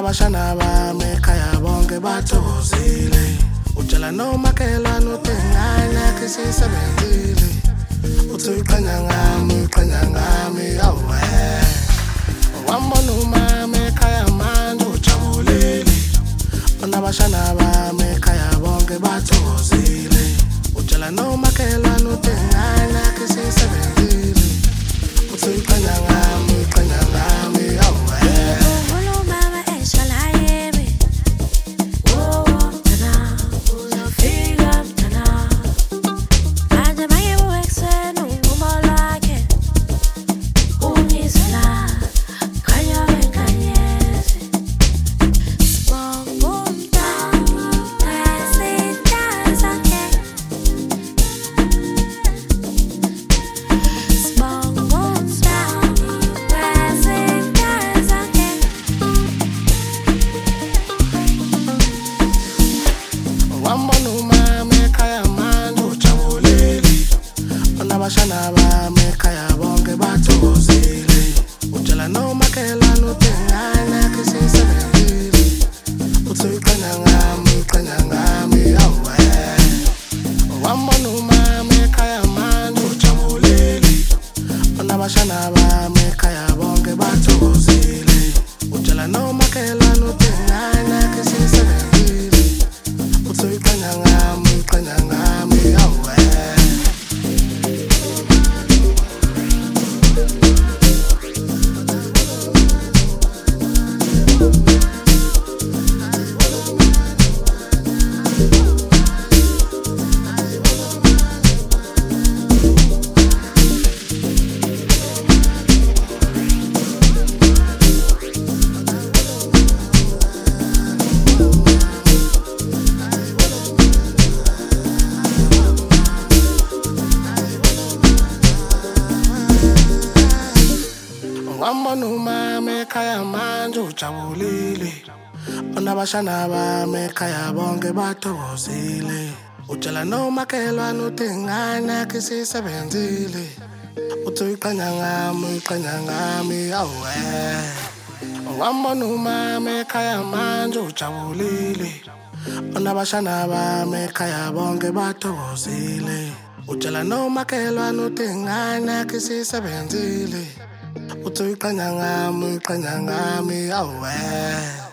Unabashana bami ekhaya bonke bathokozile. Utshela nomakhelwane uthi ngane yakhe sisebenzile. Uthi uyiqhenya ngami awe. Wambona umama ekhaya manje ujabulile. Unabashana bami ekhaya bonke bathokozile. Utshela nomakhelwane uthi ngane yakhe sisebenzile. Uthi uyiqhenya ngami awe. Wambona umama ekhaya manje ujabulile. Unabashana bami ekhaya bonke bathokozile. Utshela nomakhelwane uthi ngane yakhe sisebenzile. Uthi uyiqhenya ngami awe. Wambona umama ekhaya manje ujabulile. Unabashana bami ekhaya bonke bathokozile. Utshela nomakhelwane uthi ngane yakhe sisebenzile. Uthi uyiqhenya ngami awe. Wambona umama ekhaya manje ujabulile. Unabashana bami ekhaya bonke bathokozile. Utshela nomakhelwane uthi ngane yakhe sisebenzile. Uthi uyiqhenya ngami awe. Wambona umama ekhaya manje ujabulile. Unabashana bami ekhaya bonke bathokozile. Utshela nomakhelwane uthi ngane yakhe sisebenzile. Uthi uyiqhenya ngami awe.